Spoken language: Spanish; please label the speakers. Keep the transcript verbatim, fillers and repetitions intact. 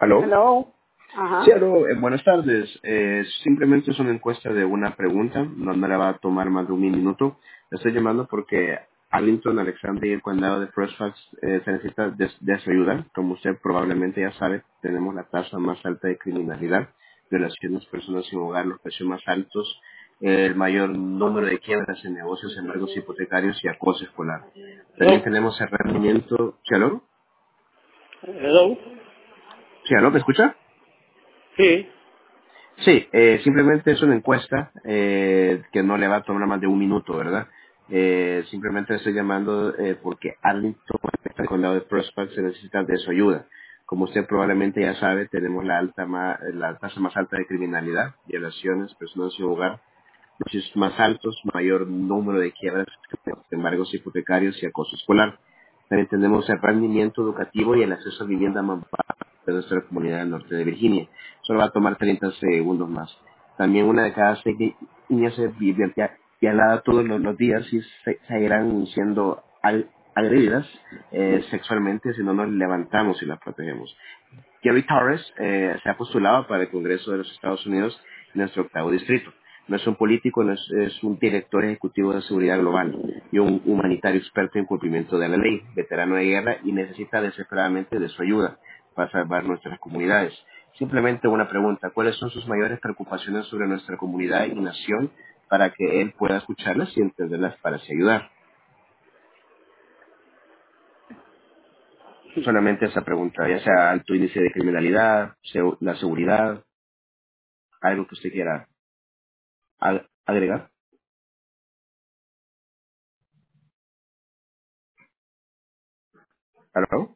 Speaker 1: ¿Aló?
Speaker 2: Hello.
Speaker 1: Sí,
Speaker 2: Ajá.
Speaker 1: aló, eh, buenas tardes. Eh, simplemente es una encuesta de una pregunta, no me la va a tomar más de un minuto. Le estoy llamando porque Arlington, Alexander y el condado de Fairfax eh, se necesita de, de su ayuda. Como usted probablemente ya sabe, tenemos la tasa más alta de criminalidad, violaciones personas sin hogar, los precios más altos, el mayor número de quiebras en negocios, embargos hipotecarios y acoso escolar. También
Speaker 2: Hello.
Speaker 1: tenemos el rendimiento... ¿Sí, aló?
Speaker 2: Hello.
Speaker 1: ¿Sí, aló? ¿Me escucha?
Speaker 2: Sí.
Speaker 1: Sí, eh, simplemente es una encuesta eh, que no le va a tomar más de un minuto, ¿verdad? Eh, simplemente estoy llamando eh, porque Arlington, el condado de Prospect, se necesita de su ayuda. Como usted probablemente ya sabe, tenemos la alta ma- la tasa más alta de criminalidad, violaciones, personas sin hogar, precios más altos, mayor número de quiebras, embargos hipotecarios y acoso escolar. También tenemos el rendimiento educativo y el acceso a vivienda mampada de nuestra comunidad del norte de Virginia. Solo va a tomar treinta segundos más. También una de cada seis ni- niñas es vi- vi- violada todos los, los días y se, seguirán siendo al- agredidas eh, sexualmente si no nos levantamos y las protegemos. Gary Torres eh, se ha postulado para el Congreso de los Estados Unidos en nuestro octavo distrito. No es un político, no es, es un director ejecutivo de seguridad global y un humanitario experto en cumplimiento de la ley, veterano de guerra y necesita desesperadamente de su ayuda para salvar nuestras comunidades. Simplemente una pregunta, ¿cuáles son sus mayores preocupaciones sobre nuestra comunidad y nación para que él pueda escucharlas y entenderlas para así ayudar? Solamente esa pregunta, ya sea alto índice de criminalidad, segu- la seguridad, algo que usted quiera ag- agregar. ¿Aló?